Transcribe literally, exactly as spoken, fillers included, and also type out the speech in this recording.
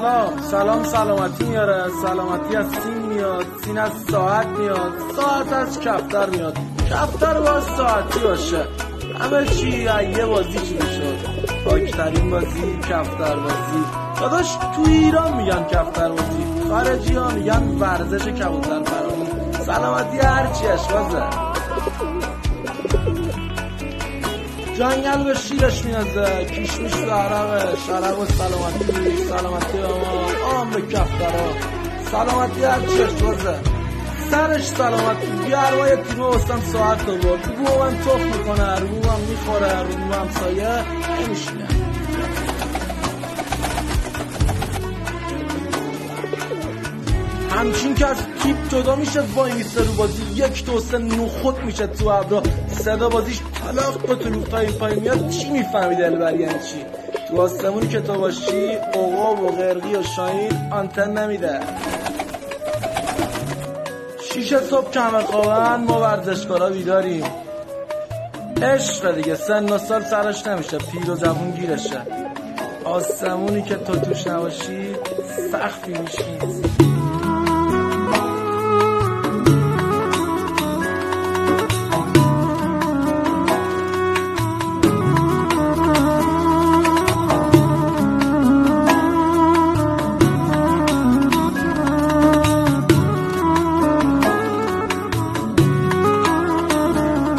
سلام سلام سلامتی میاره، سلامتی از سین میاد، سین از ساعت میاد، ساعت از کفتر میاد، کفتر باز ساعتی باشه، همه چی یه بازی چی میشد. پاکترین بازی کفتر بازی. داداش تو ایران میگن کفتر بازی، خارجی ها میگن ورزش کبوتر پرانی. سلامتی هرچی اشوازه، جنگل به شیرش میازه، کشمش به عرقه، شرق و سلامتی، سلامتی آمان آم به کفترها، سلامتی هرچی اشوازه، سرش سلامتی. گرمای تیمه وستم ساعت رو برد، رو من توف میکنه، رو من میخوره، رو من سایه نمیشینه. همچین که از تیپ جدا میشه وای میسته رو بازی، یک دو سه نخود میشه تو ابرا، صدا بازیش طلاق با طلوع پای پای میاد. چی میفهمی دلبر یعنی چی؟ تو آسمونی که تو باشی عقاب و قرقی و شاهین آنتن نمیده. شیش صبح کمر خوابن ما ورزشکارا بیداریم. عشق دیگه، سن و سال سرش نمیشه، پیر و جوون گیرشه. آسمونی که تو توش نباشی سختی میشی.